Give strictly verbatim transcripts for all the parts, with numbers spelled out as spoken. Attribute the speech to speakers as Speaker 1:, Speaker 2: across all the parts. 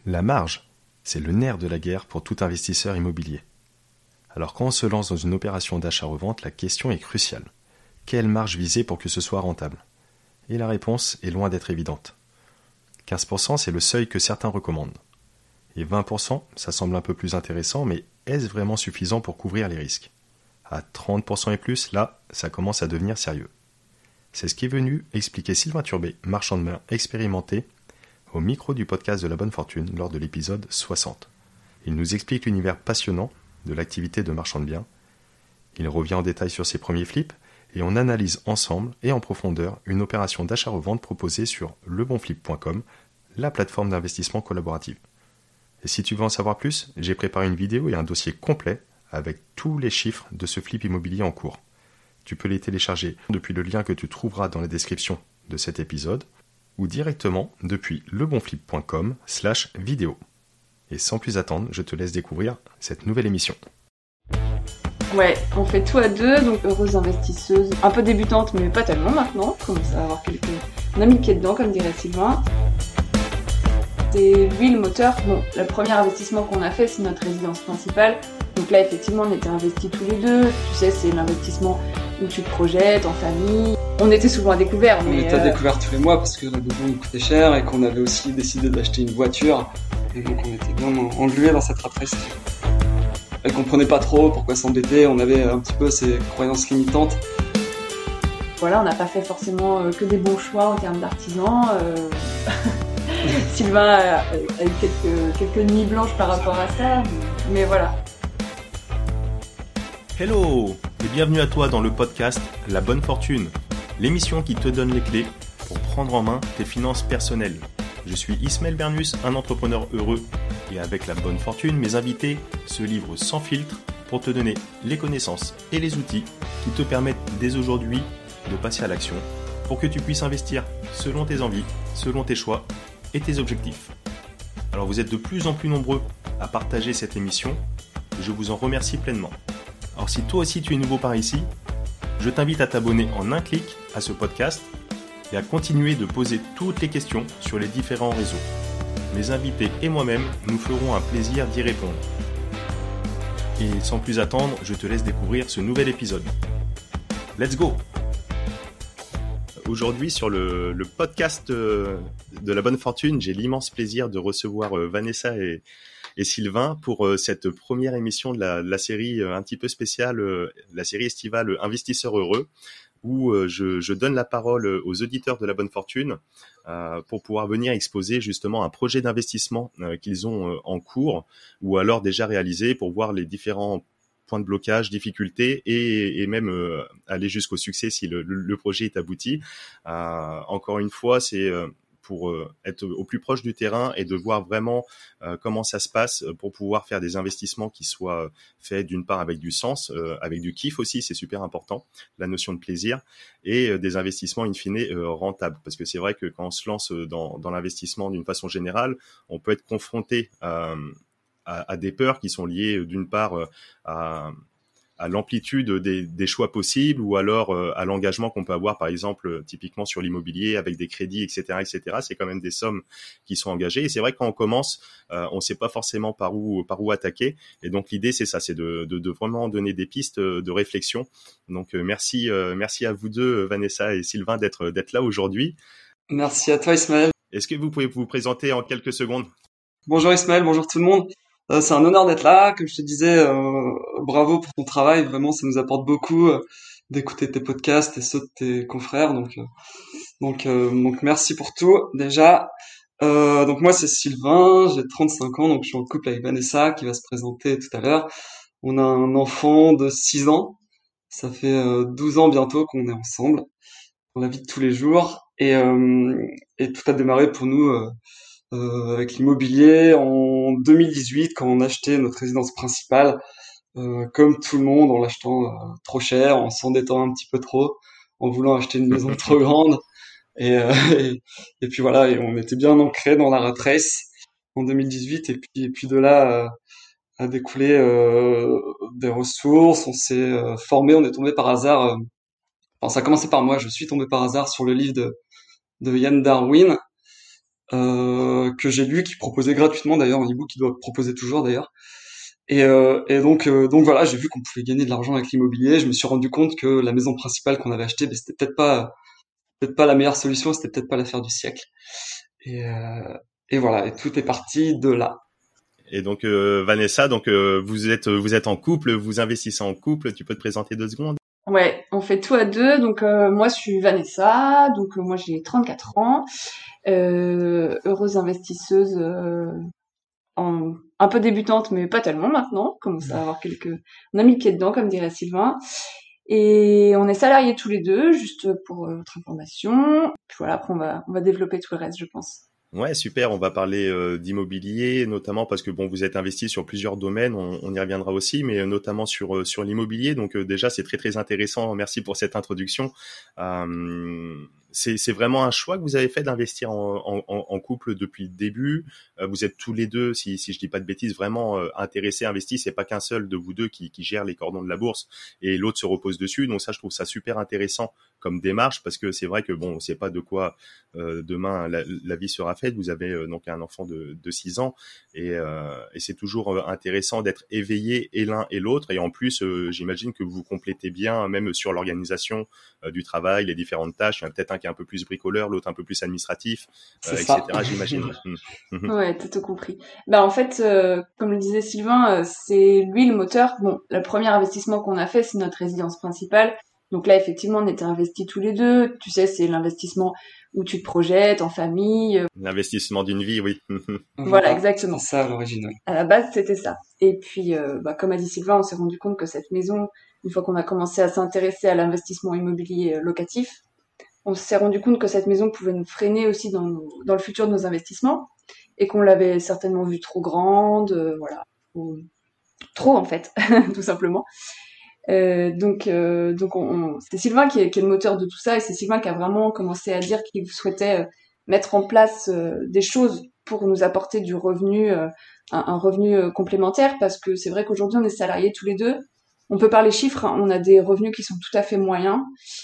Speaker 1: La marge, c'est le nerf de la guerre pour tout investisseur immobilier. Alors quand on se lance dans une opération d'achat-revente, la question est cruciale. Quelle marge viser pour que ce soit rentable ? Et la réponse est loin d'être évidente. quinze pour cent, c'est le seuil que certains recommandent. Et vingt pour cent, ça semble un peu plus intéressant, mais est-ce vraiment suffisant pour couvrir les risques ? À trente pour cent et plus, là, ça commence à devenir sérieux. C'est ce qui est venu expliquer Sylvain Turbet, marchand de biens expérimenté, au micro du podcast de la Bonne Fortune lors de l'épisode soixante. Il nous explique l'univers passionnant de l'activité de marchand de biens. Il revient en détail sur ses premiers flips et on analyse ensemble et en profondeur une opération d'achat-revente proposée sur lebonflip point com, la plateforme d'investissement collaborative. Et si tu veux en savoir plus, j'ai préparé une vidéo et un dossier complet avec tous les chiffres de ce flip immobilier en cours. Tu peux les télécharger depuis le lien que tu trouveras dans la description de cet épisode ou directement depuis lebonflip point com slash vidéo. Et sans plus attendre, je te laisse découvrir cette nouvelle émission.
Speaker 2: Ouais, on fait tout à deux, donc heureuse investisseuse, un peu débutante mais pas tellement maintenant, commence à avoir quelques amis pieds dedans comme dirait Sylvain. C'est lui le moteur. Bon, le premier investissement qu'on a fait, c'est notre résidence principale. Donc là, effectivement, on était investis tous les deux. Tu sais, c'est l'investissement où tu te projettes en famille. On était souvent à découvert.
Speaker 3: On
Speaker 2: mais
Speaker 3: était à
Speaker 2: euh...
Speaker 3: découvert tous les mois parce que la maison nous coûtait cher et qu'on avait aussi décidé d'acheter une voiture. Et donc on était bien englués dans cette rat race. Et qu'on comprenait pas trop pourquoi s'embêter. On avait un petit peu ces croyances limitantes.
Speaker 2: Voilà, on n'a pas fait forcément euh, que des bons choix en termes d'artisans. Euh... Sylvain a, a eu quelques, quelques nuits blanches par rapport à ça. Mais voilà.
Speaker 1: Hello et bienvenue à toi dans le podcast La Bonne Fortune, l'émission qui te donne les clés pour prendre en main tes finances personnelles. Je suis Ismaël Bernus, un entrepreneur heureux et avec La Bonne Fortune, mes invités se livrent sans filtre pour te donner les connaissances et les outils qui te permettent dès aujourd'hui de passer à l'action pour que tu puisses investir selon tes envies, selon tes choix et tes objectifs. Alors vous êtes de plus en plus nombreux à partager cette émission, je vous en remercie pleinement. Alors si toi aussi tu es nouveau par ici, je t'invite à t'abonner en un clic à ce podcast et à continuer de poser toutes les questions sur les différents réseaux. Mes invités et moi-même nous ferons un plaisir d'y répondre. Et sans plus attendre, je te laisse découvrir ce nouvel épisode. Let's go! Aujourd'hui sur le, le podcast de la Bonne Fortune, j'ai l'immense plaisir de recevoir Vanessa et et Sylvain pour cette première émission de la, de la série un petit peu spéciale, la série estivale Investisseurs heureux, où je, je donne la parole aux auditeurs de la Bonne Fortune euh, pour pouvoir venir exposer justement un projet d'investissement euh, qu'ils ont euh, en cours ou alors déjà réalisé pour voir les différents points de blocage, difficultés et, et même euh, aller jusqu'au succès si le, le projet est abouti. Euh, encore une fois, c'est euh, pour euh, être au plus proche du terrain et de voir vraiment euh, comment ça se passe pour pouvoir faire des investissements qui soient faits d'une part avec du sens, euh, avec du kiff aussi, c'est super important, la notion de plaisir, et euh, des investissements in fine euh, rentables. Parce que c'est vrai que quand on se lance dans, dans l'investissement d'une façon générale, on peut être confronté euh, à, à des peurs qui sont liées d'une part euh, à à l'amplitude des, des choix possibles ou alors euh, à l'engagement qu'on peut avoir, par exemple, euh, typiquement sur l'immobilier avec des crédits, et cetera, et cetera. C'est quand même des sommes qui sont engagées. Et c'est vrai que quand on commence, euh, on ne sait pas forcément par où par où attaquer. Et donc l'idée, c'est ça, c'est de, de, de vraiment donner des pistes de réflexion. Donc euh, merci, euh, merci à vous deux, Vanessa et Sylvain, d'être d'être là aujourd'hui.
Speaker 3: Merci à toi, Ismaël.
Speaker 1: Est-ce que vous pouvez vous présenter en quelques secondes ?
Speaker 3: Bonjour Ismaël, bonjour tout le monde. Euh, c'est un honneur d'être là. Comme je te disais, euh, bravo pour ton travail. Vraiment, ça nous apporte beaucoup euh, d'écouter tes podcasts et ceux de tes confrères. Donc, euh, donc, euh, donc, merci pour tout. Déjà, euh, donc moi c'est Sylvain, j'ai trente-cinq ans, donc je suis en couple avec Vanessa qui va se présenter tout à l'heure. On a un enfant de six ans. Ça fait euh, douze ans bientôt qu'on est ensemble dans la vie de tous les jours. Et, euh, et tout a démarré pour nous. Euh, Euh, avec l'immobilier en deux mille dix-huit quand on achetait notre résidence principale, euh, comme tout le monde en l'achetant euh, trop cher, en s'endettant un petit peu trop, en voulant acheter une maison trop grande et, euh, et, et puis voilà, et on était bien ancré dans la rat race en deux mille dix-huit et puis, et puis de là euh, a découlé euh, des ressources, on s'est euh, formé, on est tombé par hasard, euh, enfin ça a commencé par moi, je suis tombé par hasard sur le livre de, de Ian Darwin. euh, que j'ai lu, qui proposait gratuitement d'ailleurs, un e-book qui doit proposer toujours d'ailleurs. Et, euh, et donc, euh, donc voilà, j'ai vu qu'on pouvait gagner de l'argent avec l'immobilier. Je me suis rendu compte que la maison principale qu'on avait achetée, ben, c'était peut-être pas, peut-être pas la meilleure solution, c'était peut-être pas l'affaire du siècle. Et, euh, et voilà, et tout est parti de là.
Speaker 1: Et donc euh, Vanessa, donc euh, vous êtes vous êtes en couple, vous investissez en couple. Tu peux te présenter deux secondes?
Speaker 2: Ouais, on fait tout à deux. Donc euh, moi je suis Vanessa, donc euh, moi j'ai trente-quatre ans, euh, heureuse investisseuse, euh, en, un peu débutante mais pas tellement maintenant. On commence à avoir quelques, on a mis le pied dedans comme dirait Sylvain. Et on est salariés tous les deux, juste pour euh, votre information. Puis voilà, après on va on va développer tout le reste, je pense.
Speaker 1: Ouais, super. On va parler euh, d'immobilier, notamment parce que bon, vous êtes investi sur plusieurs domaines. On, on y reviendra aussi, mais notamment sur euh, sur l'immobilier. Donc euh, déjà, c'est très très intéressant. Merci pour cette introduction. Euh, c'est c'est vraiment un choix que vous avez fait d'investir en, en, en couple depuis le début. Euh, vous êtes tous les deux, si si je dis pas de bêtises, vraiment euh, intéressés, investis. C'est pas qu'un seul de vous deux qui qui gère les cordons de la bourse et l'autre se repose dessus. Donc ça, je trouve ça super intéressant comme démarche parce que c'est vrai que bon, on sait pas de quoi euh, demain la, la vie sera faite. Vous avez euh, donc un enfant de, de six ans et, euh, et c'est toujours euh, intéressant d'être éveillé et l'un et l'autre. Et en plus, euh, j'imagine que vous vous complétez bien, même sur l'organisation euh, du travail, les différentes tâches. Il y en a peut-être un qui est un peu plus bricoleur, l'autre un peu plus administratif, euh, et cetera. J'imagine.
Speaker 2: Ouais, t'as tout compris. Bah en fait, euh, comme le disait Sylvain, euh, c'est lui le moteur. Bon, le premier investissement qu'on a fait, c'est notre résidence principale. Donc là, effectivement, on était investis tous les deux. Tu sais, c'est l'investissement où tu te projettes en famille.
Speaker 1: L'investissement d'une vie, oui.
Speaker 2: Voilà, exactement.
Speaker 3: C'est ça à l'origine. Oui.
Speaker 2: À la base, c'était ça. Et puis, euh, bah, comme a dit Sylvain, on s'est rendu compte que cette maison, une fois qu'on a commencé à s'intéresser à l'investissement immobilier locatif, on s'est rendu compte que cette maison pouvait nous freiner aussi dans, dans le futur de nos investissements et qu'on l'avait certainement vue trop grande, euh, voilà, ou, trop en fait, tout simplement. Euh, donc, euh, donc on, on, c'est Sylvain qui est, qui est le moteur de tout ça et c'est Sylvain qui a vraiment commencé à dire qu'il souhaitait euh, mettre en place euh, des choses pour nous apporter du revenu, euh, un, un revenu euh, complémentaire parce que c'est vrai qu'aujourd'hui on est salariés tous les deux. On peut parler chiffres, hein, on a des revenus qui sont tout à fait moyens.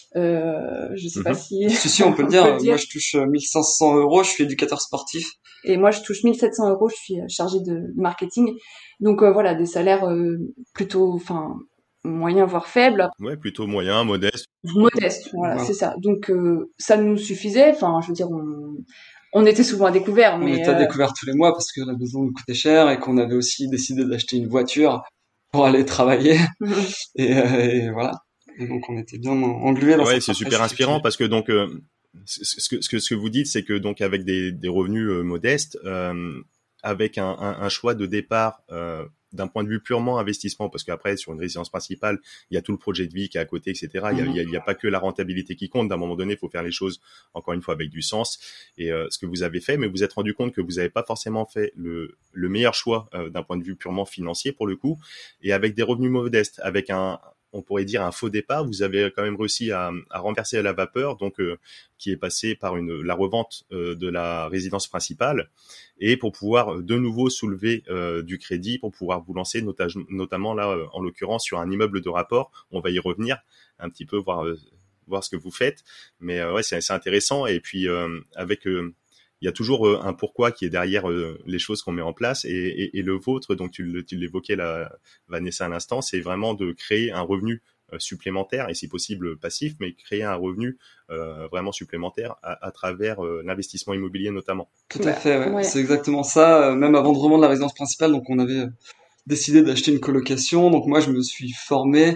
Speaker 2: Euh, je sais mm-hmm. pas si...
Speaker 3: Si, si, on peut le dire. Peut dire. Moi, je touche mille cinq cents euros, je suis éducateur sportif.
Speaker 2: Et moi, je touche mille sept cents euros, je suis chargée de marketing. Donc euh, voilà, des salaires euh, plutôt, enfin, moyens voire faibles.
Speaker 1: Ouais, plutôt moyen, modeste.
Speaker 2: Modeste, voilà, ouais. C'est ça. Donc euh, ça nous suffisait. Enfin, je veux dire, on, on était souvent à découvert.
Speaker 3: On
Speaker 2: mais
Speaker 3: était à
Speaker 2: euh...
Speaker 3: découvert tous les mois parce que la maison nous coûtait cher et qu'on avait aussi décidé d'acheter une voiture pour aller travailler. et, euh, et voilà. Et donc on était bien englués dans
Speaker 1: ouais,
Speaker 3: cette
Speaker 1: c'est super inspirant parce que donc euh, ce que ce que ce que vous dites, c'est que donc avec des des revenus euh, modestes, euh, avec un, un un choix de départ euh, d'un point de vue purement investissement, parce qu'après sur une résidence principale, il y a tout le projet de vie qui est à côté, et cetera. Il y a, il y a, il y a pas que la rentabilité qui compte. D'un moment donné, il faut faire les choses encore une fois avec du sens. Et euh, ce que vous avez fait, mais vous vous êtes rendu compte que vous n'avez pas forcément fait le le meilleur choix euh, d'un point de vue purement financier pour le coup, et avec des revenus modestes, avec un on pourrait dire un faux départ, vous avez quand même réussi à, à renverser la vapeur, donc euh, qui est passé par une la revente euh, de la résidence principale, et pour pouvoir de nouveau soulever euh, du crédit pour pouvoir vous lancer, nota- notamment là en l'occurrence sur un immeuble de rapport. On va y revenir un petit peu voir euh, voir ce que vous faites, mais euh, ouais c'est, c'est intéressant. Et puis euh, avec euh, il y a toujours euh, un pourquoi qui est derrière euh, les choses qu'on met en place, et, et, et le vôtre, donc tu, tu l'évoquais là, Vanessa à l'instant, c'est vraiment de créer un revenu euh, supplémentaire, et si possible passif, mais créer un revenu euh, vraiment supplémentaire à, à travers euh, l'investissement immobilier notamment.
Speaker 3: Tout à fait, ouais. Ouais. C'est exactement ça. Même avant de revendre la résidence principale, donc on avait décidé d'acheter une colocation. Donc moi, je me suis formé.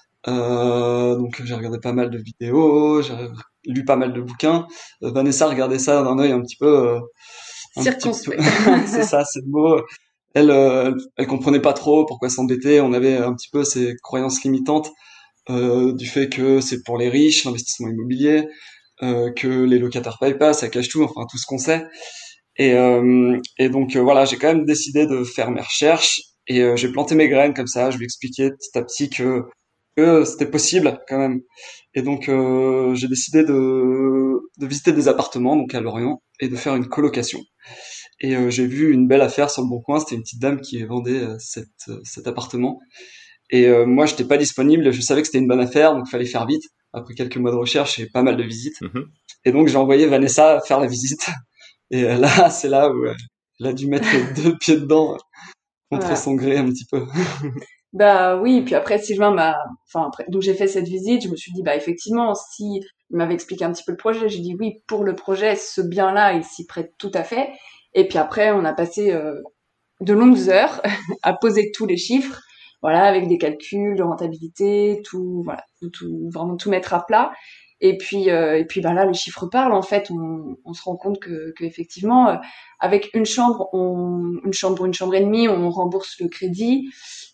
Speaker 3: Euh, donc j'ai regardé pas mal de vidéos, j'ai lu pas mal de bouquins. Euh, Vanessa regardait ça d'un œil un petit peu euh,
Speaker 2: circonspect.
Speaker 3: C'est ça, c'est le mot. Elle, euh, elle, elle comprenait pas trop pourquoi s'embêter. On avait un petit peu ces croyances limitantes euh, du fait que c'est pour les riches, l'investissement immobilier, euh, que les locataires payent pas, ça cache tout, enfin tout ce qu'on sait. Et, euh, et donc euh, voilà, j'ai quand même décidé de faire mes recherches et euh, j'ai planté mes graines comme ça. Je lui expliquais petit à petit que que c'était possible quand même. Et donc euh, j'ai décidé de, de visiter des appartements donc à Lorient et de faire une colocation. Et euh, j'ai vu une belle affaire sur le Bon Coin, c'était une petite dame qui vendait euh, cette, euh, cet appartement. Et euh, moi j'étais pas disponible, je savais que c'était une bonne affaire, donc il fallait faire vite. Après quelques mois de recherche et pas mal de visites. Mm-hmm. Et donc j'ai envoyé Vanessa faire la visite. Et euh, là, c'est là où euh, elle a dû mettre les deux pieds dedans euh, contre
Speaker 2: Voilà.
Speaker 3: son gré un petit peu.
Speaker 2: Bah oui, puis après Sylvain m'a, enfin après, donc j'ai fait cette visite, je me suis dit bah effectivement, si il m'avait expliqué un petit peu le projet, j'ai dit oui pour le projet, ce bien-là, il s'y prête tout à fait. Et puis après, on a passé euh, de longues heures à poser tous les chiffres, voilà, avec des calculs de rentabilité, tout, voilà, tout, tout- vraiment tout mettre à plat. Et puis, euh, et puis bah là, les chiffres parlent. En fait, on, on se rend compte que, que effectivement, euh, avec une chambre, on, une chambre, une chambre et demie, on rembourse le crédit.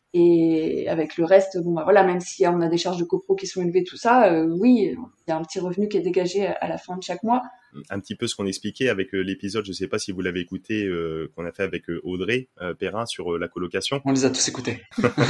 Speaker 2: Et avec le reste, bon bah voilà, même si on a des charges de copro qui sont élevées, tout ça, euh, oui, il y a un petit revenu qui est dégagé à la fin de chaque mois.
Speaker 1: Un petit peu ce qu'on expliquait avec euh, l'épisode, je ne sais pas si vous l'avez écouté, euh, qu'on a fait avec euh, Audrey euh, Perrin sur euh, la colocation.
Speaker 3: On les a tous écoutés.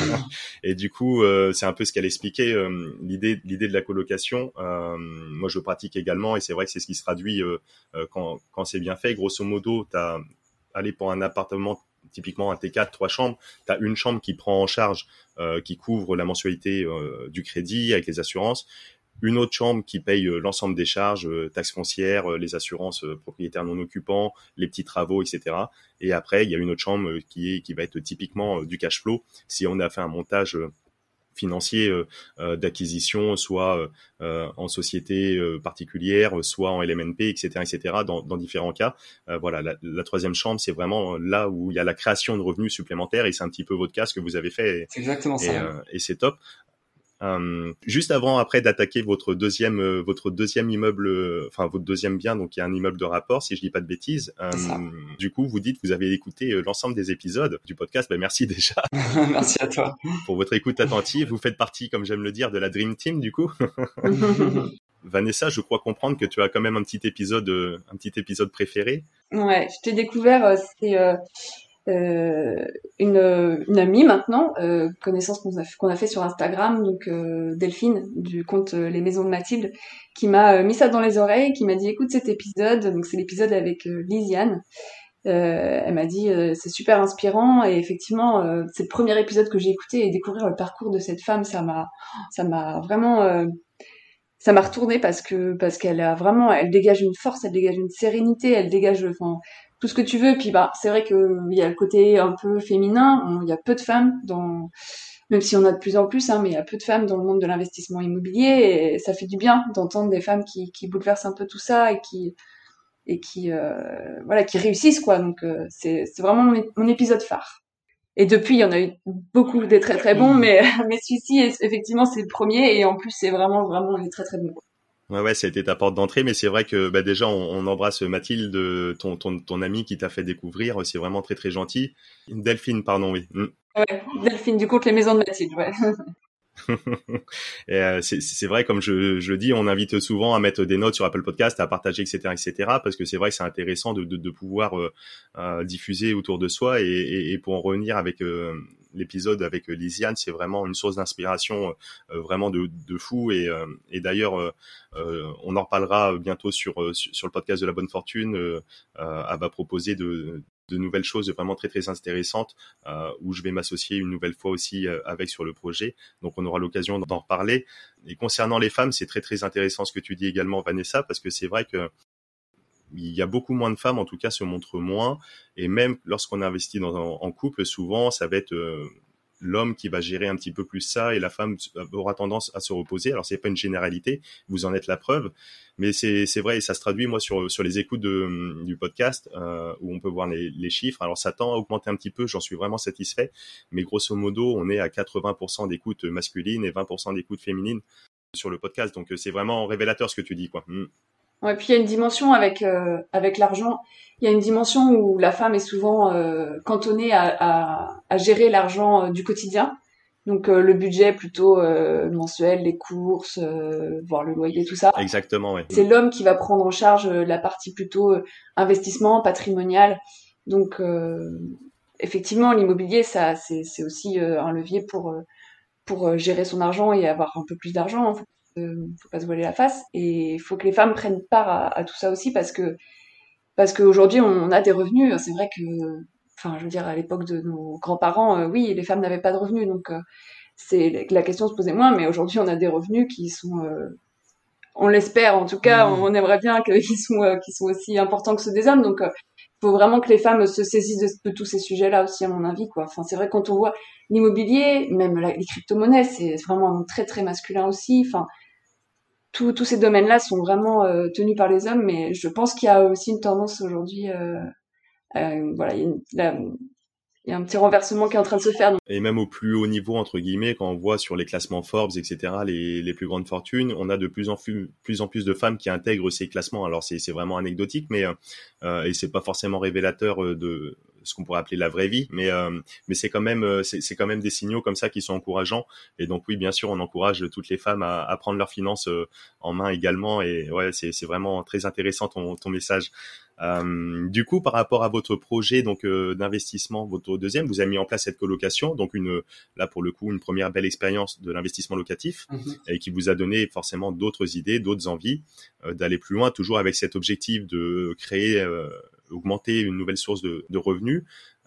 Speaker 1: Et du coup, euh, c'est un peu ce qu'elle expliquait, euh, l'idée, l'idée de la colocation. Euh, moi, je pratique également, et c'est vrai que c'est ce qui se traduit euh, euh, quand, quand c'est bien fait. Grosso modo, t'as allé pour un appartement, typiquement un T quatre, trois chambres, tu as une chambre qui prend en charge, euh, qui couvre la mensualité euh, du crédit avec les assurances, une autre chambre qui paye euh, l'ensemble des charges, euh, taxes foncières, euh, les assurances euh, propriétaires non occupants, les petits travaux, et cetera. Et après, il y a une autre chambre euh, qui est qui va être typiquement euh, du cash flow. Si on a fait un montage euh, financier euh, euh, d'acquisition, soit euh, en société euh, particulière, soit en L M N P, et cetera, et cetera. Dans, dans différents cas, euh, voilà. La, la troisième chambre, c'est vraiment là où il y a la création de revenus supplémentaires, et c'est un petit peu votre cas ce que vous avez fait, et,
Speaker 3: C'est exactement
Speaker 1: et,
Speaker 3: ça.
Speaker 1: euh, et c'est top. Euh, juste avant, après d'attaquer votre deuxième, euh, votre deuxième immeuble, euh, enfin votre deuxième bien, donc il y a un immeuble de rapport, si je dis pas de bêtises. Euh,
Speaker 3: C'est ça.
Speaker 1: du coup, vous dites que vous avez écouté euh, l'ensemble des épisodes du podcast. Ben merci déjà
Speaker 3: Merci à toi.
Speaker 1: pour votre écoute attentive. Vous faites partie, comme j'aime le dire, de la Dream Team, du coup. Vanessa, je crois comprendre que tu as quand même un petit épisode, euh, un petit épisode préféré.
Speaker 2: Ouais, je t'ai découvert, euh, c'est euh, euh, une, une amie maintenant, euh, connaissance qu'on a, qu'on a fait sur Instagram, donc euh, Delphine du compte euh, Les Maisons de Mathilde, qui m'a euh, mis ça dans les oreilles, qui m'a dit écoute cet épisode, donc c'est l'épisode avec euh, Lisiane. Euh, elle m'a dit euh, c'est super inspirant et effectivement euh, c'est le premier épisode que j'ai écouté et découvrir le parcours de cette femme, ça m'a, ça m'a vraiment euh, ça m'a retourné parce que parce qu'elle a vraiment, elle dégage une force, elle dégage une sérénité, elle dégage enfin tout ce que tu veux. Puis bah c'est vrai que il y a le côté un peu féminin, il y a peu de femmes dans, même si on a de plus en plus, hein, mais il y a peu de femmes dans le monde de l'investissement immobilier et ça fait du bien d'entendre des femmes qui qui bouleversent un peu tout ça et qui et qui euh, voilà qui réussissent quoi. Donc euh, c'est c'est vraiment mon, mon épisode phare. Et depuis, il y en a eu beaucoup des très très bons, mais, mais celui-ci, effectivement, c'est le premier, et en plus, c'est vraiment, vraiment, il est très très bon.
Speaker 1: Ouais, ouais, ça a été ta porte d'entrée, mais c'est vrai que bah, déjà, on, on embrasse Mathilde, ton, ton, ton amie qui t'a fait découvrir. C'est vraiment très très gentil. Delphine, pardon, oui. Mm.
Speaker 2: Ouais, Delphine, du compte Les Maisons de Mathilde, ouais.
Speaker 1: Et euh, c'est, c'est vrai, comme je, je le dis, on invite souvent à mettre des notes sur Apple Podcast, à partager, et cetera, et cetera, parce que c'est vrai que c'est intéressant de, de, de pouvoir euh, euh, diffuser autour de soi. Et, et, et pour en revenir avec euh, l'épisode avec Lisiane, c'est vraiment une source d'inspiration euh, vraiment de, de fou. Et, euh, et d'ailleurs, euh, euh, on en reparlera bientôt sur, euh, sur le podcast de la Bonne Fortune. Euh, euh, elle va proposer de de nouvelles choses vraiment très très intéressantes euh, où je vais m'associer une nouvelle fois aussi euh, avec sur le projet. Donc on aura l'occasion d'en reparler. Et concernant les femmes, c'est très très intéressant ce que tu dis également, Vanessa, parce que c'est vrai que il y a beaucoup moins de femmes, en tout cas se montrent moins, et même lorsqu'on investit dans, en, en couple, souvent ça va être euh, l'homme qui va gérer un petit peu plus ça et la femme aura tendance à se reposer. Alors c'est pas une généralité, vous en êtes la preuve, mais c'est c'est vrai et ça se traduit moi sur sur les écoutes de du podcast euh, où on peut voir les les chiffres. Alors ça tend à augmenter un petit peu, j'en suis vraiment satisfait, mais grosso modo, on est à quatre-vingts pour cent d'écoutes masculines et vingt pour cent d'écoutes féminines sur le podcast. Donc c'est vraiment révélateur ce que tu dis quoi. Mm.
Speaker 2: Ouais, puis il y a une dimension avec euh, avec l'argent. Il y a une dimension où la femme est souvent euh, cantonnée à, à, à gérer l'argent euh, du quotidien. Donc euh, le budget plutôt euh, mensuel, les courses, euh, voire le loyer, tout ça.
Speaker 1: Exactement, ouais.
Speaker 2: C'est l'homme qui va prendre en charge euh, la partie plutôt euh, investissement, patrimonial. Donc euh, effectivement, l'immobilier, ça c'est c'est aussi euh, un levier pour euh, pour euh, gérer son argent et avoir un peu plus d'argent. Hein. Euh, faut pas se voiler la face et il faut que les femmes prennent part à, à tout ça aussi parce que parce qu'aujourd'hui on a des revenus. C'est vrai que, enfin, je veux dire, à l'époque de nos grands-parents, euh, oui, les femmes n'avaient pas de revenus, donc euh, c'est la question se posait moins. Mais aujourd'hui, on a des revenus qui sont euh, on l'espère, en tout cas,
Speaker 3: Mmh.
Speaker 2: on aimerait bien qu'ils soient, euh, qu'ils soient aussi importants que ceux des hommes. Donc, euh, faut vraiment que les femmes se saisissent de, de tous ces sujets-là aussi, à mon avis, quoi. Enfin, c'est vrai, quand on voit l'immobilier, même la- les crypto-monnaies, c'est vraiment très, très masculin aussi. Enfin, tous tous ces domaines-là sont vraiment euh, tenus par les hommes, mais je pense qu'il y a aussi une tendance aujourd'hui, euh, euh, voilà, il y, a une- là, il y a un petit renversement qui est en train de se faire. Donc,
Speaker 1: Et même au plus haut niveau, entre guillemets, quand on voit sur les classements Forbes, et cetera, les, les plus grandes fortunes, on a de plus en plus, plus en plus de femmes qui intègrent ces classements. Alors c'est, c'est vraiment anecdotique, mais euh, et c'est pas forcément révélateur de ce qu'on pourrait appeler la vraie vie, mais euh, mais c'est quand même euh, c'est, c'est quand même des signaux comme ça qui sont encourageants. Et donc oui, bien sûr, on encourage toutes les femmes à, à prendre leurs finances euh, en main également. Et ouais, c'est, c'est vraiment très intéressant ton, ton message. Euh, du coup, par rapport à votre projet donc euh, d'investissement, votre deuxième, vous avez mis en place cette colocation, donc une là pour le coup une première belle expérience de l'investissement locatif
Speaker 3: Mmh.
Speaker 1: et qui vous a donné forcément d'autres idées, d'autres envies euh, d'aller plus loin, toujours avec cet objectif de créer, euh, augmenter une nouvelle source de, de revenus.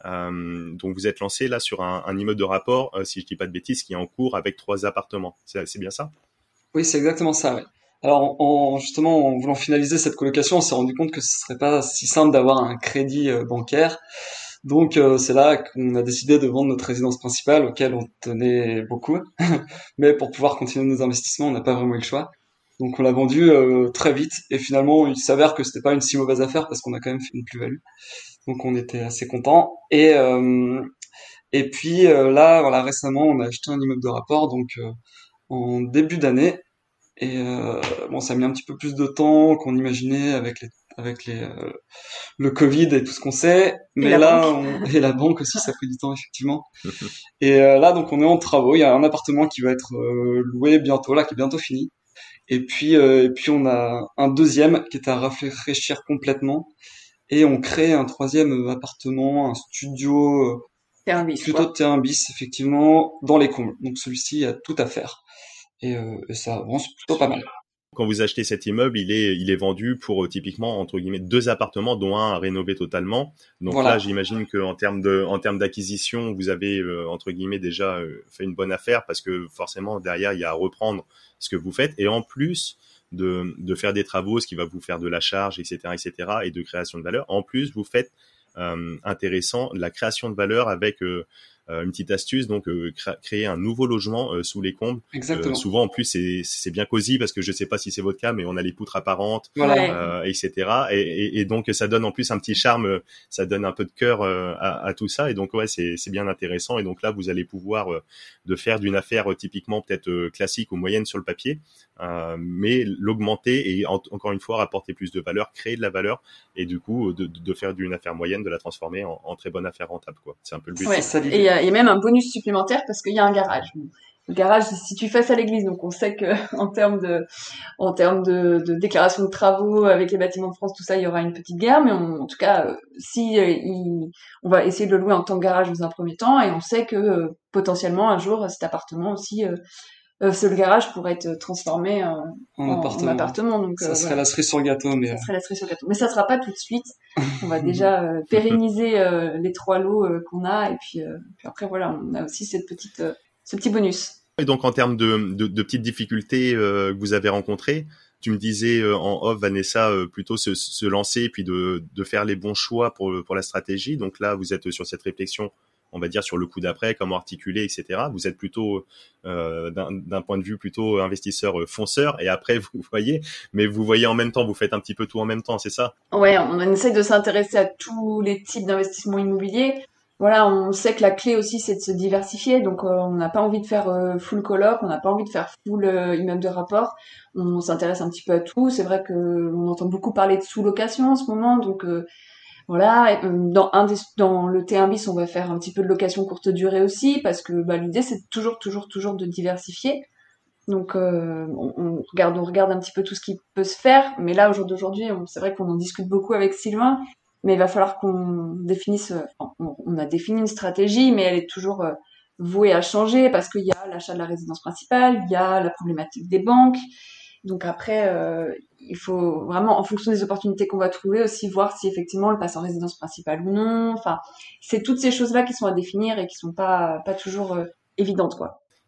Speaker 1: Euh, donc vous êtes lancé là sur un, un immeuble de rapport, euh, si je dis pas de bêtises, qui est en cours avec trois appartements. C'est, c'est bien ça?
Speaker 3: Oui, c'est exactement ça, ouais. Alors, en, en- justement, en voulant finaliser cette colocation, on s'est rendu compte que ce serait pas si simple d'avoir un crédit euh, bancaire. Donc, euh, c'est là qu'on a décidé de vendre notre résidence principale, auquel on tenait beaucoup. Mais pour pouvoir continuer nos investissements, on n'a pas vraiment eu le choix. Donc, on l'a vendu euh, très vite. Et finalement, il s'avère que c'était pas une si mauvaise affaire parce qu'on a quand même fait une plus-value. Donc, on était assez contents. Et euh, et puis euh, là, voilà, récemment, on a acheté un immeuble de rapport, donc euh, en début d'année. Et euh, bon, ça a mis un petit peu plus de temps qu'on imaginait avec les, avec les, euh, le Covid et tout ce qu'on sait.
Speaker 2: et
Speaker 3: Mais
Speaker 2: la
Speaker 3: là,
Speaker 2: banque.
Speaker 3: on, et la banque aussi, ça a pris du temps, effectivement. Et euh, là, donc, on est en travaux. Il y a un appartement qui va être euh, loué bientôt, là, qui est bientôt fini. Et puis, euh, et puis, on a un deuxième qui est à rafraîchir complètement. Et on crée un troisième euh, appartement, un studio, euh,
Speaker 2: C'est un vice,
Speaker 3: plutôt de
Speaker 2: quoi.
Speaker 3: terrain bis, effectivement, dans les combles. Donc, celui-ci, il y a tout à faire. Et, euh, et ça avance plutôt pas mal.
Speaker 1: Quand vous achetez cet immeuble, il est, il est vendu pour euh, typiquement entre guillemets deux appartements, dont un à rénover totalement. Donc là,
Speaker 3: Voilà.
Speaker 1: j'imagine que en termes de, en termes d'acquisition, vous avez euh, entre guillemets déjà euh, fait une bonne affaire parce que forcément derrière il y a à reprendre ce que vous faites et en plus de, de faire des travaux, ce qui va vous faire de la charge, et cetera, et cetera, et de création de valeur. En plus, vous faites euh, intéressant la création de valeur avec euh, euh, une petite astuce, donc euh, cré- créer un nouveau logement euh, sous les combles. Euh,
Speaker 3: Exactement.
Speaker 1: souvent en plus c'est c'est bien cosy parce que je sais pas si c'est votre cas, mais on a les poutres apparentes,
Speaker 3: Voilà.
Speaker 2: Ouais.
Speaker 1: euh, et cetera. Et, et, et donc ça donne en plus un petit charme, euh, ça donne un peu de cœur euh, à, à tout ça. Et donc ouais, c'est c'est bien intéressant. Et donc là vous allez pouvoir euh, de faire d'une affaire euh, typiquement peut-être euh, classique ou moyenne sur le papier, euh, mais l'augmenter et en- encore une fois rapporter plus de valeur, créer de la valeur et du coup de, de faire d'une affaire moyenne de la transformer en, en très bonne affaire rentable quoi. C'est un peu le but.
Speaker 3: C'est
Speaker 2: Ouais.
Speaker 3: ça
Speaker 2: Et il y
Speaker 3: l'idée.
Speaker 2: a, il y a même un bonus supplémentaire parce qu'il y a un garage. Bon, le garage, si tu fais ça à l'église, donc on sait que en termes de, en termes de, de déclaration de travaux avec les bâtiments de France, tout ça, il y aura une petite guerre, mais on- en tout cas, euh, si euh, il- on va essayer de le louer en tant que garage dans un premier temps, et on sait que euh, potentiellement un jour cet appartement aussi, euh, euh, ce le garage pourrait être transformé en,
Speaker 3: En
Speaker 2: en, en
Speaker 3: appartement.
Speaker 2: appartement. Donc
Speaker 3: Ça
Speaker 2: euh,
Speaker 3: serait
Speaker 2: voilà,
Speaker 3: la cerise sur le gâteau, mais
Speaker 2: ça
Speaker 3: euh,
Speaker 2: serait la cerise sur le gâteau. Mais ça sera pas tout de suite. On va déjà euh, pérenniser euh, les trois lots euh, qu'on a, et puis, euh, puis après voilà, on a aussi cette petite, euh, ce petit bonus.
Speaker 1: Et donc en termes de, de, de petites difficultés euh, que vous avez rencontrées, tu me disais euh, en off, Vanessa, euh, plutôt se, se lancer et puis de, de faire les bons choix pour, pour la stratégie. Donc là, vous êtes sur cette réflexion, on va dire, sur le coup d'après, comment articuler, et cetera. Vous êtes plutôt, euh, d'un, d'un point de vue plutôt investisseur euh, fonceur et après, vous voyez, mais vous voyez en même temps, vous faites un petit peu tout en même temps, c'est ça?
Speaker 2: Ouais, on essaie de s'intéresser à tous les types d'investissements immobiliers. Voilà, on sait que la clé aussi, c'est de se diversifier. Donc, euh, on n'a pas envie de faire euh, full coloc, on n'a pas envie de faire full euh, immeuble de rapport. On s'intéresse un petit peu à tout. C'est vrai que on entend beaucoup parler de sous-location en ce moment. Donc, euh, voilà, et, euh, dans, un des, dans le T un bis, on va faire un petit peu de location courte durée aussi, parce que bah, l'idée, c'est toujours, toujours, toujours de diversifier. Donc euh, on, on regarde, on regarde un petit peu tout ce qui peut se faire, mais là au jour d'aujourd'hui, on- c'est vrai qu'on en discute beaucoup avec Sylvain, mais il va falloir qu'on définisse. euh, enfin, on, on a défini une stratégie, mais elle est toujours euh, vouée à changer parce qu'il y a l'achat de la résidence principale, il y a la problématique des banques. Donc après, euh, il faut vraiment, en fonction des opportunités qu'on va trouver, aussi voir si effectivement on le passe en résidence principale ou non. Enfin, c'est toutes ces choses-là qui sont à définir et qui sont pas pas toujours euh, évidentes, quoi.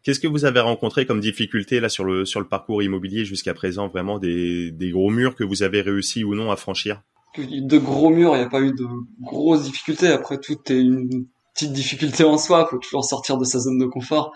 Speaker 1: Qu'est-ce que vous avez rencontré comme difficulté là sur le sur le parcours immobilier jusqu'à présent, vraiment des des gros murs que vous avez réussi ou non à franchir?
Speaker 3: De gros murs, il n'y a pas eu de grosses difficultés. Après, tout est une petite difficulté en soi. Il faut toujours sortir de sa zone de confort.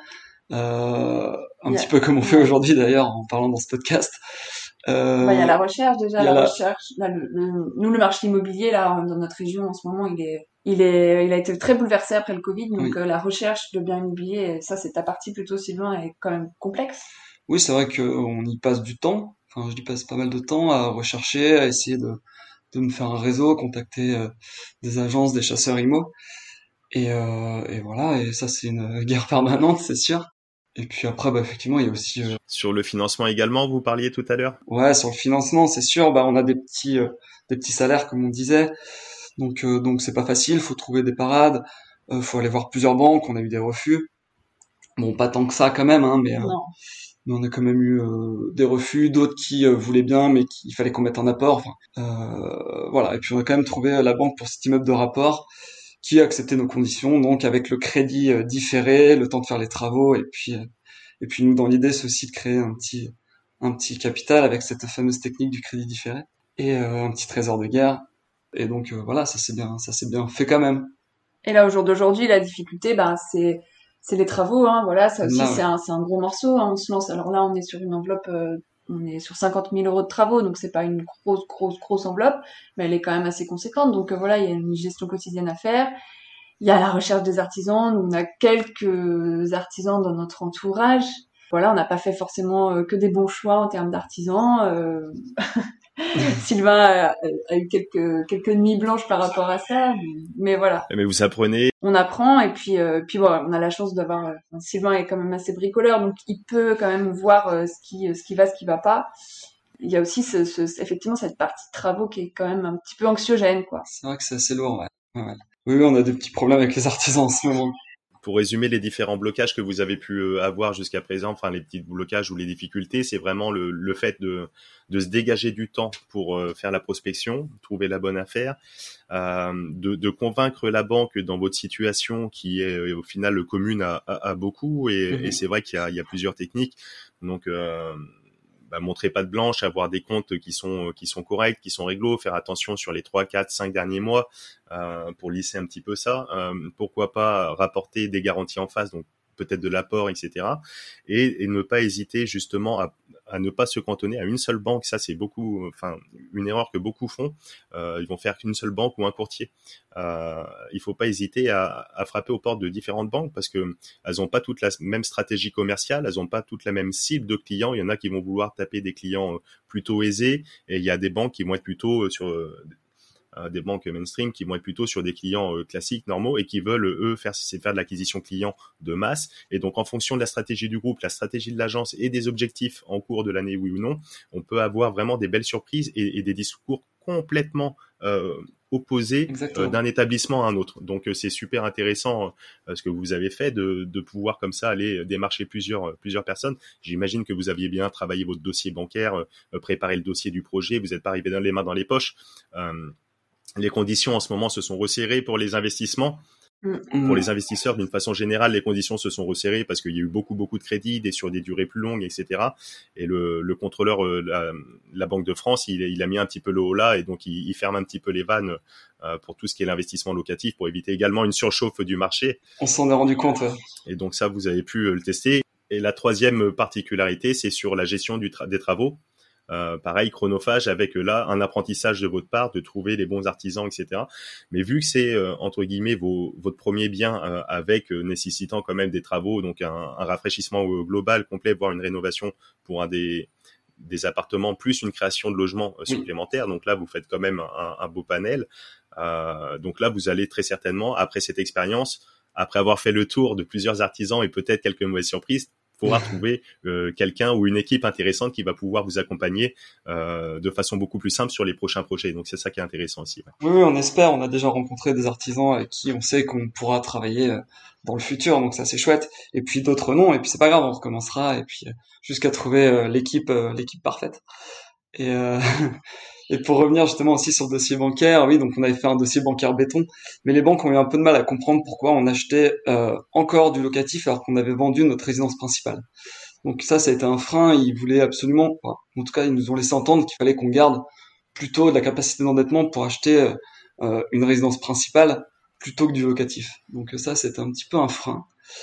Speaker 3: Euh, un
Speaker 2: Yeah.
Speaker 3: petit peu comme on fait aujourd'hui d'ailleurs en parlant dans ce podcast.
Speaker 2: Euh, bah, il y a la recherche déjà, la,
Speaker 3: la
Speaker 2: recherche. Là, le, le, nous, le marché immobilier là dans notre région en ce moment, il est, il est, il a été très bouleversé après le Covid. Donc oui. euh, la recherche de biens immobiliers, ça c'est ta partie plutôt, Sylvain, est quand même complexe.
Speaker 3: Oui, c'est vrai qu'on y passe du temps. Enfin, je y passe pas mal de temps à rechercher, à essayer de de me faire un réseau, contacter euh, des agences, des chasseurs immo. Et, euh, et voilà, et ça c'est une guerre permanente, c'est sûr. Et puis après, bah effectivement, il y a aussi euh...
Speaker 1: sur le financement également. Vous parliez tout à l'heure.
Speaker 3: Ouais, sur le financement, c'est sûr. Bah on a des petits, euh, des petits salaires comme on disait. Donc euh, donc c'est pas facile. Faut trouver des parades. Euh, faut aller voir plusieurs banques. On a eu des refus. Bon, pas tant que ça quand même, hein, mais. Euh,
Speaker 2: non.
Speaker 3: Mais on a quand même eu euh, des refus, d'autres qui euh, voulaient bien, mais qu'il fallait qu'on mette un apport. Enfin, euh, voilà. Et puis on a quand même trouvé la banque pour cet immeuble de rapport qui a accepté nos conditions, donc avec le crédit euh, différé, le temps de faire les travaux, et puis euh, et puis nous dans l'idée c'est aussi de créer un petit un petit capital avec cette fameuse technique du crédit différé et euh, un petit trésor de guerre. Et donc euh, voilà, ça c'est bien, ça c'est bien fait quand même.
Speaker 2: Et là au jour d'aujourd'hui, la difficulté, bah c'est c'est les travaux, hein, voilà, ça aussi là, ouais. c'est un c'est un gros morceau, hein, on se lance. Alors là, on est sur une enveloppe, euh, on est sur cinquante mille euros de travaux, donc c'est pas une grosse grosse grosse enveloppe, mais elle est quand même assez conséquente. Donc euh, voilà, il y a une gestion quotidienne à faire. Il y a la recherche des artisans. Nous, on a quelques artisans dans notre entourage. Voilà, on n'a pas fait forcément euh, que des bons choix en termes d'artisans. Euh... Sylvain a, a eu quelques quelques nuits blanches par rapport à ça, mais, mais voilà.
Speaker 1: Mais vous apprenez.
Speaker 2: On apprend et puis euh, puis voilà, on a la chance d'avoir. Euh, Sylvain est quand même assez bricoleur, donc il peut quand même voir euh, ce qui ce qui va, ce qui va pas. Il y a aussi ce, ce, effectivement cette partie de travaux qui est quand même un petit peu anxiogène, quoi.
Speaker 3: C'est vrai que c'est assez lourd, ouais. ouais. Oui, oui, on a des petits problèmes avec les artisans en ce moment.
Speaker 1: Pour résumer les différents blocages que vous avez pu avoir jusqu'à présent, enfin les petits blocages ou les difficultés, c'est vraiment le, le fait de, de se dégager du temps pour euh, faire la prospection, trouver la bonne affaire, euh, de, de convaincre la banque dans votre situation qui est au final commune à, à, à beaucoup et, mmh. et c'est vrai qu'il y a, il y a plusieurs techniques. Donc euh, bah, montrer patte blanche, avoir des comptes qui sont qui sont corrects, qui sont réglo, faire attention sur les trois, quatre, cinq derniers mois euh, pour lisser un petit peu ça. Euh, pourquoi pas rapporter des garanties en face, donc peut-être de l'apport, et cetera. Et, et ne pas hésiter justement à, à ne pas se cantonner à une seule banque. Ça, c'est beaucoup, enfin, une erreur que beaucoup font. Euh, ils vont faire qu'une seule banque ou un courtier. Euh, il faut pas hésiter à, à frapper aux portes de différentes banques parce que elles ont pas toutes la même stratégie commerciale, elles ont pas toutes la même cible de clients. Il y en a qui vont vouloir taper des clients plutôt aisés et il y a des banques qui vont être plutôt sur des banques mainstream qui vont être plutôt sur des clients euh, classiques, normaux, et qui veulent, eux, faire, c'est faire de l'acquisition client de masse. Et donc, en fonction de la stratégie du groupe, la stratégie de l'agence et des objectifs en cours de l'année, oui ou non, on peut avoir vraiment des belles surprises et, et des discours complètement euh, opposés euh, d'un établissement à un autre. Donc, euh, c'est super intéressant euh, ce que vous avez fait de, de pouvoir comme ça aller démarcher plusieurs, plusieurs personnes. J'imagine que vous aviez bien travaillé votre dossier bancaire, euh, préparé le dossier du projet, vous n'êtes pas arrivé dans les mains dans les poches. Euh, Les conditions en ce moment se sont resserrées pour les investissements. Mmh. Pour les investisseurs, d'une façon générale, les conditions se sont resserrées parce qu'il y a eu beaucoup, beaucoup de crédits, des sur des durées plus longues, et cetera. Et le, le contrôleur, euh, la, la Banque de France, il, il a mis un petit peu le haut là et donc il, il ferme un petit peu les vannes euh, pour tout ce qui est l'investissement locatif pour éviter également une surchauffe du marché.
Speaker 3: On s'en est rendu compte. Ouais.
Speaker 1: Et donc ça, vous avez pu le tester. Et la troisième particularité, c'est sur la gestion du tra- des travaux. Euh, pareil, chronophage avec euh, là un apprentissage de votre part, de trouver les bons artisans, et cetera. Mais vu que c'est euh, entre guillemets vos, votre premier bien euh, avec euh, nécessitant quand même des travaux, donc un, un rafraîchissement euh, global complet, voire une rénovation pour un des des appartements plus une création de logements euh, supplémentaires. Donc là, vous faites quand même un, un beau panel. Euh, donc là, vous allez très certainement après cette expérience, après avoir fait le tour de plusieurs artisans et peut-être quelques mauvaises surprises, pourra trouver euh, quelqu'un ou une équipe intéressante qui va pouvoir vous accompagner euh, de façon beaucoup plus simple sur les prochains projets. Donc c'est ça qui est intéressant aussi. Ouais.
Speaker 3: Oui, oui, on espère. On a déjà rencontré des artisans avec qui on sait qu'on pourra travailler dans le futur, donc ça c'est chouette. Et puis d'autres non, et puis c'est pas grave, on recommencera et puis jusqu'à trouver euh, l'équipe, euh, l'équipe parfaite. Et, euh, et pour revenir justement aussi sur le dossier bancaire, oui, donc on avait fait un dossier bancaire béton, mais les banques ont eu un peu de mal à comprendre pourquoi on achetait euh, encore du locatif alors qu'on avait vendu notre résidence principale. Donc ça, ça a été un frein. Ils voulaient absolument, enfin, en tout cas, ils nous ont laissé entendre qu'il fallait qu'on garde plutôt de la capacité d'endettement pour acheter euh, une résidence principale plutôt que du locatif. Donc ça, c'était un petit peu un frein.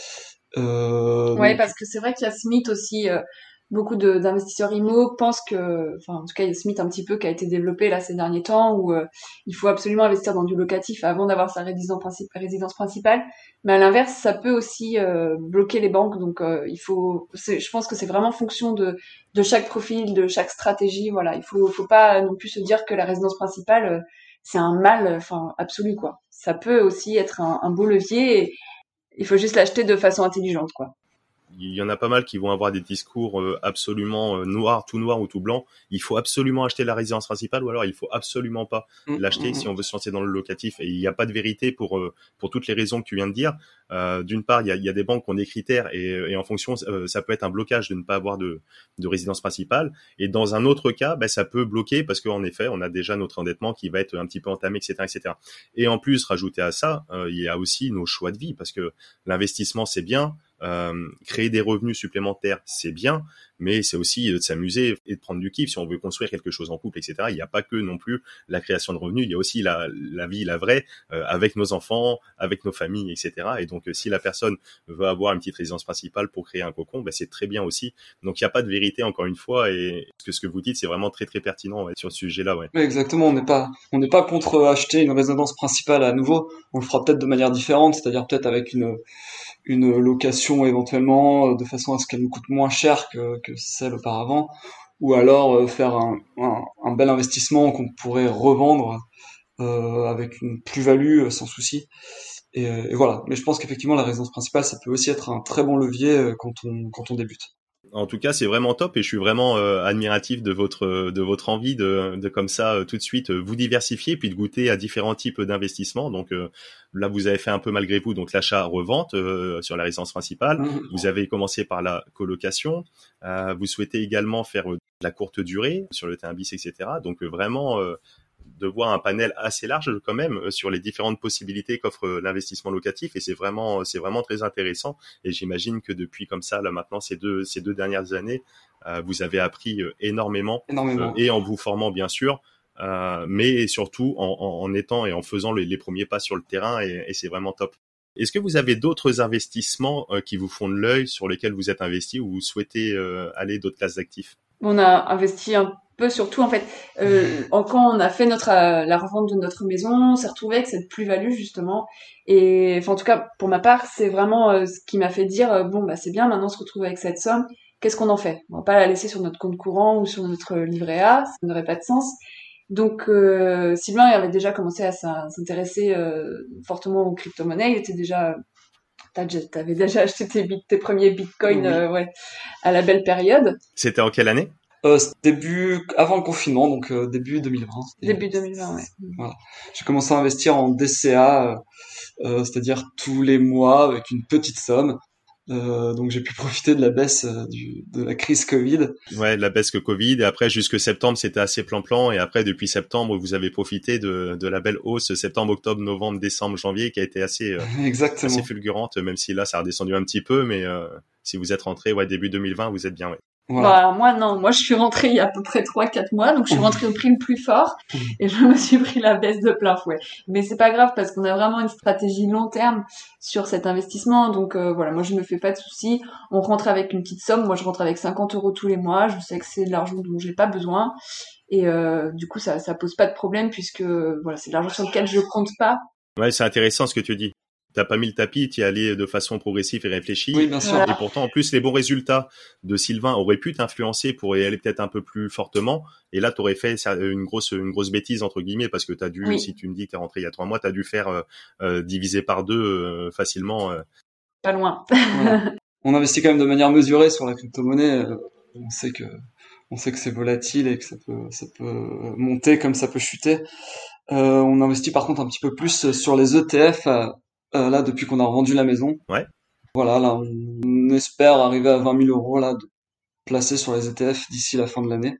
Speaker 2: Euh, ouais, donc... parce que c'est vrai qu'il y a ce mythe aussi. Euh, beaucoup de, d'investisseurs immo pensent que, enfin, en tout cas, il y a ce mythe un petit peu qui a été développé là ces derniers temps où euh, il faut absolument investir dans du locatif avant d'avoir sa résidence, princip- résidence principale. Mais à l'inverse, ça peut aussi euh, bloquer les banques. Donc, euh, il faut, c'est, je pense que c'est vraiment fonction de de chaque profil, de chaque stratégie. Voilà, il faut, faut pas non plus se dire que la résidence principale euh, c'est un mal, enfin, absolu quoi. Ça peut aussi être un, un beau levier. Et, il faut juste l'acheter de façon intelligente, quoi.
Speaker 1: Il y en a pas mal qui vont avoir des discours euh, absolument euh, noirs, tout noir ou tout blanc. Il faut absolument acheter la résidence principale ou alors il faut absolument pas mmh, l'acheter mmh. si on veut se lancer dans le locatif. Et il n'y a pas de vérité pour euh, pour toutes les raisons que tu viens de dire. Euh, d'une part, il y a, il y a des banques qui ont des critères et, et en fonction, euh, ça peut être un blocage de ne pas avoir de, de résidence principale. Et dans un autre cas, ben, ça peut bloquer parce qu'en effet, on a déjà notre endettement qui va être un petit peu entamé, et cetera, et cetera. Et en plus, rajouter à ça, euh, il y a aussi nos choix de vie parce que l'investissement, c'est bien. Euh, créer des revenus supplémentaires, c'est bien, mais c'est aussi de s'amuser et de prendre du kiff si on veut construire quelque chose en couple, et cetera. Il n'y a pas que non plus la création de revenus, il y a aussi la, la vie, la vraie, euh, avec nos enfants, avec nos familles, et cetera. Et donc, si la personne veut avoir une petite résidence principale pour créer un cocon, ben, c'est très bien aussi. Donc, il n'y a pas de vérité, encore une fois, et ce que, ce que vous dites, c'est vraiment très, très pertinent ouais, sur ce sujet-là. Ouais.
Speaker 3: Exactement, on n'est pas, on n'est pas contre acheter une résidence principale à nouveau. On le fera peut-être de manière différente, c'est-à-dire peut-être avec une une location éventuellement de façon à ce qu'elle nous coûte moins cher que, que celle auparavant, ou alors euh, faire un, un, un bel investissement qu'on pourrait revendre euh, avec une plus-value sans souci. Et, et voilà. Mais je pense qu'effectivement la résidence principale, ça peut aussi être un très bon levier quand on quand on débute.
Speaker 1: En tout cas, c'est vraiment top et je suis vraiment euh, admiratif de votre de votre envie de, de comme ça euh, tout de suite euh, vous diversifier puis de goûter à différents types d'investissements. Donc euh, là, vous avez fait un peu malgré vous donc l'achat-revente euh, sur la résidence principale. Mmh. Vous avez commencé par la colocation. Euh, vous souhaitez également faire euh, de la courte durée sur le terrain bis, et cetera. Donc euh, vraiment euh, de voir un panel assez large quand même sur les différentes possibilités qu'offre l'investissement locatif et c'est vraiment c'est vraiment très intéressant et j'imagine que depuis comme ça là maintenant ces deux ces deux dernières années euh, vous avez appris euh, énormément,
Speaker 3: énormément.
Speaker 1: Euh, et en vous formant bien sûr euh, mais surtout en, en, en étant et en faisant les, les premiers pas sur le terrain et, et c'est vraiment top. Est-ce que vous avez d'autres investissements euh, qui vous font de l'œil sur lesquels vous êtes investi ou vous souhaitez euh, aller d'autres classes d'actifs?
Speaker 2: On a investi un peu surtout en fait euh, quand on a fait notre euh, la revente de notre maison, on s'est retrouvé avec cette plus-value justement et enfin en tout cas pour ma part c'est vraiment euh, ce qui m'a fait dire euh, bon bah c'est bien maintenant on se retrouve avec cette somme, qu'est-ce qu'on en fait? On va pas la laisser sur notre compte courant ou sur notre livret A, ça n'aurait pas de sens. Donc euh, Sylvain avait déjà commencé à s'intéresser euh, fortement aux crypto-monnaies, il était déjà t'avais déjà acheté tes, bit, tes premiers bitcoins oui. euh, ouais, à la belle période.
Speaker 1: C'était en quelle année?
Speaker 3: Euh, début avant le confinement, donc euh, début deux mille vingt.
Speaker 2: Début deux mille vingt, ouais.
Speaker 3: Voilà. J'ai commencé à investir en D C A, euh, c'est-à-dire tous les mois avec une petite somme. Euh, donc j'ai pu profiter de la baisse euh, du, de la crise Covid.
Speaker 1: Ouais, la baisse que Covid. Et après, jusque septembre, c'était assez plan-plan. Et après, depuis septembre, vous avez profité de, de la belle hausse septembre, octobre, novembre, décembre, janvier, qui a été assez, euh,
Speaker 3: Exactement.
Speaker 1: assez fulgurante, même si là, ça a redescendu un petit peu. Mais euh, si vous êtes rentré ouais, début deux mille vingt, vous êtes bien, ouais.
Speaker 2: Voilà. Bah, moi, non. Moi, je suis rentrée il y a à peu près trois quatre mois. Donc, je suis rentrée au prix le plus fort. Et je me suis pris la baisse de plein fouet. Mais c'est pas grave parce qu'on a vraiment une stratégie long terme sur cet investissement. Donc, euh, voilà. Moi, je me fais pas de soucis. On rentre avec une petite somme. Moi, je rentre avec cinquante euros tous les mois. Je sais que c'est de l'argent dont j'ai pas besoin. Et euh, du coup, ça, ça pose pas de problème puisque, voilà, c'est de l'argent sur lequel je compte pas.
Speaker 1: Ouais, c'est intéressant ce que tu dis. T'as pas mis le tapis, t'y es allé de façon progressive et réfléchie.
Speaker 3: Oui, bien sûr.
Speaker 1: Voilà. Et pourtant, en plus, les bons résultats de Sylvain auraient pu t'influencer pour y aller peut-être un peu plus fortement. Et là, t'aurais fait une grosse, une grosse bêtise, entre guillemets, parce que t'as dû, oui. si tu me dis que t'es rentré il y a trois mois, t'as dû faire euh, euh, diviser par deux euh, facilement. Euh.
Speaker 2: Pas loin.
Speaker 3: Voilà. On investit quand même de manière mesurée sur la crypto-monnaie. On sait que, on sait que c'est volatile et que ça peut, ça peut monter comme ça peut chuter. Euh, on investit par contre un petit peu plus sur les E T F. Euh, Euh, là, depuis qu'on a revendu la maison.
Speaker 1: Ouais.
Speaker 3: Voilà, là, on espère arriver à vingt mille euros, là, de placer sur les E T F d'ici la fin de l'année.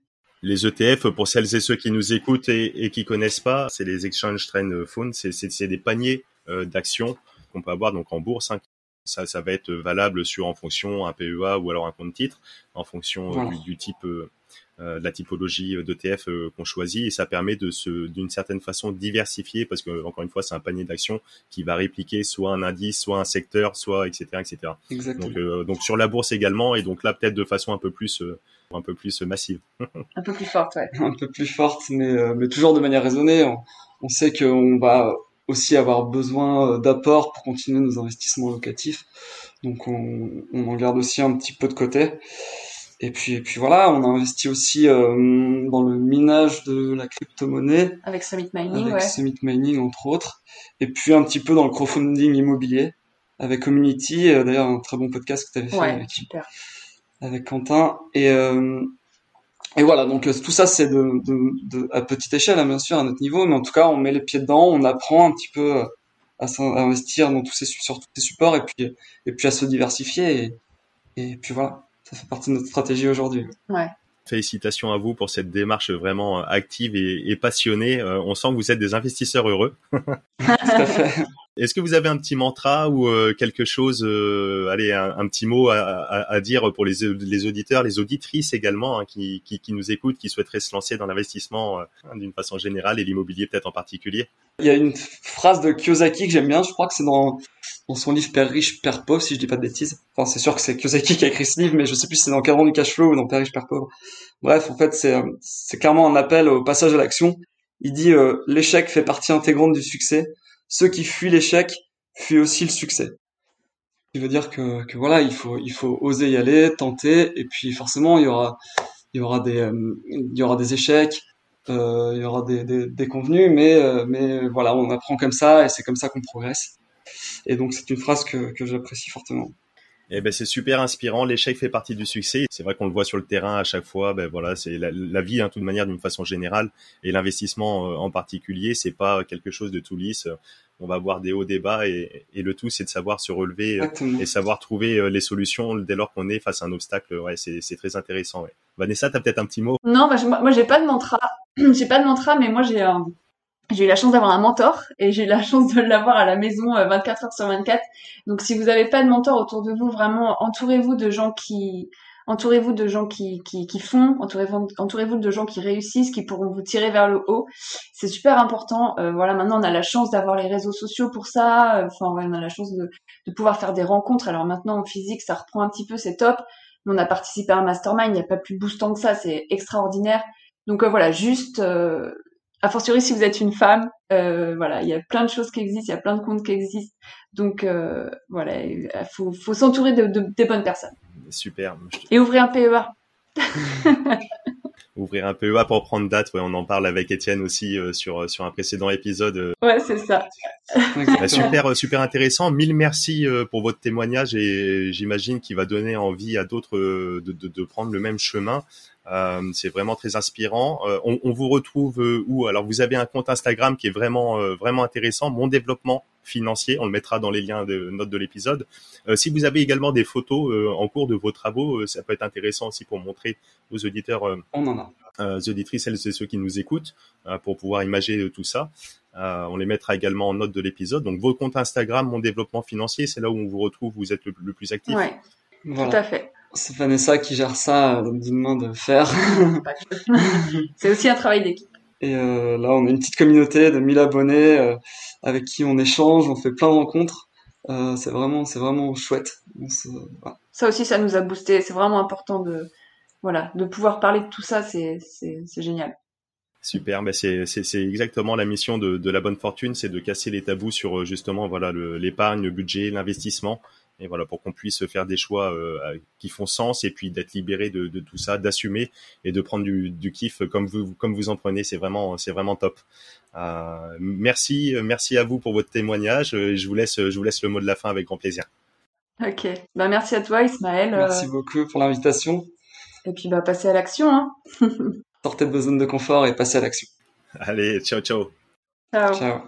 Speaker 1: Les E T F, pour celles et ceux qui nous écoutent et, et qui connaissent pas, c'est les Exchange Trade Funds, c'est, c'est, c'est des paniers euh, d'actions qu'on peut avoir donc en bourse. Hein. Ça, ça va être valable sur en fonction un P E A ou alors un compte titre, en fonction voilà. euh, du, du type, euh, de la typologie d'E T F euh, qu'on choisit, et ça permet de se, d'une certaine façon, diversifier parce que encore une fois, c'est un panier d'actions qui va répliquer soit un indice, soit un secteur, soit et cetera, et cetera.
Speaker 3: Exactement.
Speaker 1: Donc, euh, donc sur la bourse également, et donc là peut-être de façon un peu plus, euh, un peu plus massive.
Speaker 2: Un peu plus forte, ouais.
Speaker 3: Un peu plus forte, mais euh, mais toujours de manière raisonnée. On, on sait qu'on va aussi avoir besoin d'apports pour continuer nos investissements locatifs. Donc on, on en garde aussi un petit peu de côté. Et puis, et puis voilà, on a investi aussi euh, dans le minage de la crypto-monnaie.
Speaker 2: Avec Summit Mining,
Speaker 3: avec
Speaker 2: ouais.
Speaker 3: Summit Mining, entre autres. Et puis un petit peu dans le crowdfunding immobilier avec Community. Euh, d'ailleurs, un très bon podcast que tu avais fait
Speaker 2: ouais,
Speaker 3: avec,
Speaker 2: super.
Speaker 3: avec Quentin. Et, euh, et voilà, donc tout ça, c'est de, de, de, à petite échelle, hein, bien sûr, à notre niveau. Mais en tout cas, on met les pieds dedans, on apprend un petit peu à, à investir dans tous ces, sur tous ces supports et puis, et puis à se diversifier. Et, et puis voilà. Ça fait partie de notre stratégie aujourd'hui.
Speaker 2: Ouais.
Speaker 1: Félicitations à vous pour cette démarche vraiment active et, et passionnée. Euh, on sent que vous êtes des investisseurs heureux.
Speaker 3: Tout à fait.
Speaker 1: Est-ce que vous avez un petit mantra ou euh, quelque chose, euh, allez, un, un petit mot à, à, à dire pour les, les auditeurs, les auditrices également, hein, qui, qui, qui nous écoutent, qui souhaiteraient se lancer dans l'investissement euh, d'une façon générale et l'immobilier peut-être en particulier?
Speaker 3: Il y a une phrase de Kiyosaki que j'aime bien, je crois que c'est dans, dans son livre Père riche, Père pauvre, si je dis pas de bêtises. Enfin, c'est sûr que c'est Kiyosaki qui a écrit ce livre, mais je sais plus si c'est dans Cadran du cash flow ou dans Père riche, Père pauvre. Bref, en fait, c'est, c'est clairement un appel au passage à l'action. Il dit, euh, l'échec fait partie intégrante du succès. Ceux qui fuient l'échec fuient aussi le succès. Il veut dire que, que voilà, il faut, il faut oser y aller, tenter, et puis forcément, il y aura, il y aura des, euh, il y aura des échecs, euh, il y aura des, des, des convenus, mais, euh, mais voilà, on apprend comme ça, et c'est comme ça qu'on progresse. Et donc, c'est une phrase que, que j'apprécie fortement.
Speaker 1: Eh ben, c'est super inspirant. L'échec fait partie du succès. C'est vrai qu'on le voit sur le terrain à chaque fois. Ben voilà, c'est la, la vie, hein, de toute manière, d'une façon générale, et l'investissement euh, en particulier, c'est pas quelque chose de tout lisse. On va avoir des hauts, des bas, et, et le tout, c'est de savoir se relever euh, et savoir trouver euh, les solutions dès lors qu'on est face à un obstacle. Ouais, c'est, c'est très intéressant. Ouais. Vanessa, t'as peut-être un petit mot?
Speaker 2: Non, bah, je, moi, j'ai pas de mantra. j'ai pas de mantra, mais moi, j'ai un. J'ai eu la chance d'avoir un mentor et j'ai eu la chance de l'avoir à la maison vingt-quatre heures sur vingt-quatre. Donc si vous avez pas de mentor autour de vous, vraiment entourez-vous de gens qui entourez-vous de gens qui qui qui font, entourez-vous entourez-vous de gens qui réussissent, qui pourront vous tirer vers le haut. C'est super important. Euh, voilà, maintenant on a la chance d'avoir les réseaux sociaux pour ça. Enfin, ouais, on a la chance de de pouvoir faire des rencontres. Alors maintenant en physique, ça reprend un petit peu, c'est top. On a participé à un mastermind, il n'y a pas plus boostant que ça, c'est extraordinaire. Donc euh, voilà, juste euh, a fortiori si vous êtes une femme, euh, voilà, il y a plein de choses qui existent, il y a plein de comptes qui existent, donc euh, voilà, il faut, faut s'entourer de, de des bonnes personnes.
Speaker 1: Super.
Speaker 2: Et ouvrir un P E A.
Speaker 1: Ouvrir un P E A pour prendre date, ouais, on en parle avec Étienne aussi euh, sur sur un précédent épisode. Euh.
Speaker 2: Ouais, c'est ça.
Speaker 1: Bah, super super intéressant. Mille merci euh, pour votre témoignage, et j'imagine qu'il va donner envie à d'autres euh, de, de de prendre le même chemin. Euh, c'est vraiment très inspirant. Euh, on, on vous retrouve euh, où? Alors vous avez un compte Instagram qui est vraiment euh, vraiment intéressant, Mon Développement Financier. On le mettra dans les liens de notes de l'épisode. Euh, si vous avez également des photos euh, en cours de vos travaux, euh, ça peut être intéressant aussi pour montrer aux auditeurs, euh,
Speaker 3: on en a,
Speaker 1: euh, aux auditrices, celles et ceux qui nous écoutent, euh, pour pouvoir imager euh, tout ça. Euh, on les mettra également en note de l'épisode. Donc vos comptes Instagram, Mon Développement Financier, c'est là où on vous retrouve. Vous êtes le, le plus actif.
Speaker 2: Ouais, voilà. Tout à fait.
Speaker 3: C'est Vanessa qui gère ça, donc dis-moi de faire.
Speaker 2: C'est aussi un travail d'équipe.
Speaker 3: Et euh, là, on a une petite communauté de mille abonnés euh, avec qui on échange, on fait plein de rencontres. Euh, c'est vraiment, c'est vraiment chouette. Se, voilà.
Speaker 2: Ça aussi, ça nous a boosté. C'est vraiment important de, voilà, de pouvoir parler de tout ça. C'est, c'est, c'est génial.
Speaker 1: Super, ben c'est, c'est, c'est exactement la mission de, de la bonne fortune, c'est de casser les tabous sur justement voilà le, l'épargne, le budget, l'investissement. Et voilà, pour qu'on puisse faire des choix euh, qui font sens, et puis d'être libéré de, de tout ça, d'assumer et de prendre du, du kiff comme vous, comme vous en prenez. C'est vraiment, c'est vraiment top. Euh, merci, merci à vous pour votre témoignage. Je vous laisse, je vous laisse le mot de la fin avec grand plaisir.
Speaker 2: Ok, bah merci à toi Ismaël.
Speaker 3: Merci euh... beaucoup pour l'invitation.
Speaker 2: Et puis bah passer à l'action. Hein.
Speaker 3: Sortez de vos zones de confort et passez à l'action.
Speaker 1: Allez, ciao, ciao.
Speaker 2: Ciao.
Speaker 3: Ciao.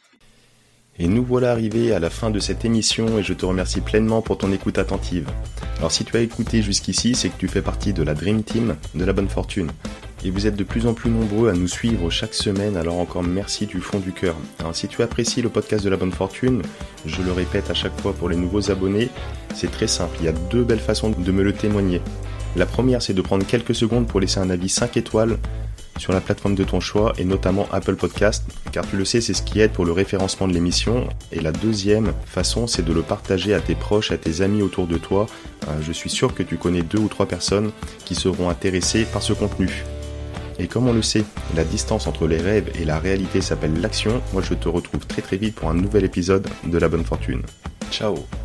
Speaker 1: Et nous voilà arrivés à la fin de cette émission, et je te remercie pleinement pour ton écoute attentive. Alors si tu as écouté jusqu'ici, c'est que tu fais partie de la Dream Team de la bonne fortune. Et vous êtes de plus en plus nombreux à nous suivre chaque semaine, alors encore merci du fond du cœur. Alors si tu apprécies le podcast de la bonne fortune, je le répète à chaque fois pour les nouveaux abonnés, c'est très simple, il y a deux belles façons de me le témoigner. La première, c'est de prendre quelques secondes pour laisser un avis cinq étoiles sur la plateforme de ton choix et notamment Apple Podcast, car tu le sais, c'est ce qui aide pour le référencement de l'émission. Et la deuxième façon, c'est de le partager à tes proches, à tes amis autour de toi. Je suis sûr que tu connais deux ou trois personnes qui seront intéressées par ce contenu. Et comme on le sait, la distance entre les rêves et la réalité s'appelle l'action. Moi, je te retrouve très très vite pour un nouvel épisode de La Bonne Fortune. Ciao!